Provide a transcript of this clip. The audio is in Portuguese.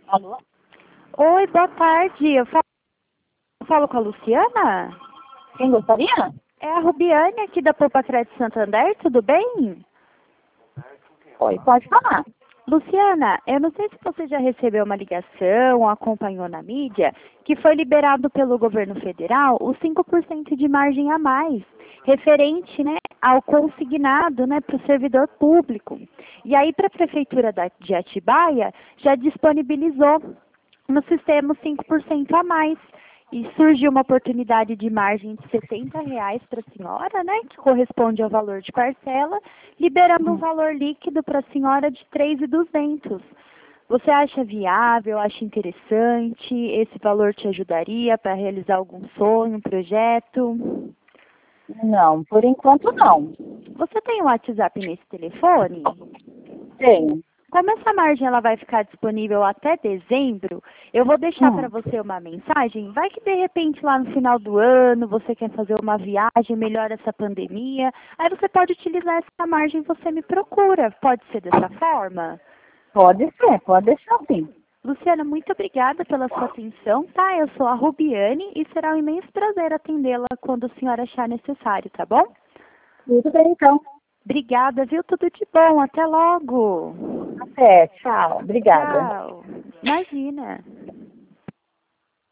Alô? Oi, boa tarde. Eu falo com a Luciana? Quem gostaria? É a Rubiane aqui da Poupa Crédito Santander, tudo bem? Oi, pode falar. Luciana, eu não sei se você já recebeu uma ligação ou acompanhou na mídia que foi liberado pelo governo federal os 5% de margem a mais, referente, né, ao consignado, né, para o servidor público. E aí, para a Prefeitura de Atibaia, já disponibilizou no sistema os 5% a mais. E surgiu uma oportunidade de margem de R$ 70 para a senhora, né, que corresponde ao valor de parcela, liberando um valor líquido para a senhora de 3.200. Você acha viável, acha interessante? Esse valor te ajudaria para realizar algum sonho, um projeto? Não, por enquanto não. Você tem um WhatsApp nesse telefone? Tenho. Como essa margem ela vai ficar disponível até dezembro, eu vou deixar para você uma mensagem. Vai que de repente lá no final do ano você quer fazer uma viagem, melhora essa pandemia. Aí você pode utilizar essa margem e você me procura. Pode ser dessa forma? Pode ser, pode deixar sim. Luciana, muito obrigada pela sua atenção, tá? Eu sou a Rubiane e será um imenso prazer atendê-la quando a senhora achar necessário, tá bom? Tudo bem, então. Obrigada, viu? Tudo de bom. Até logo. Até, tchau. Obrigada. Tchau. Imagina.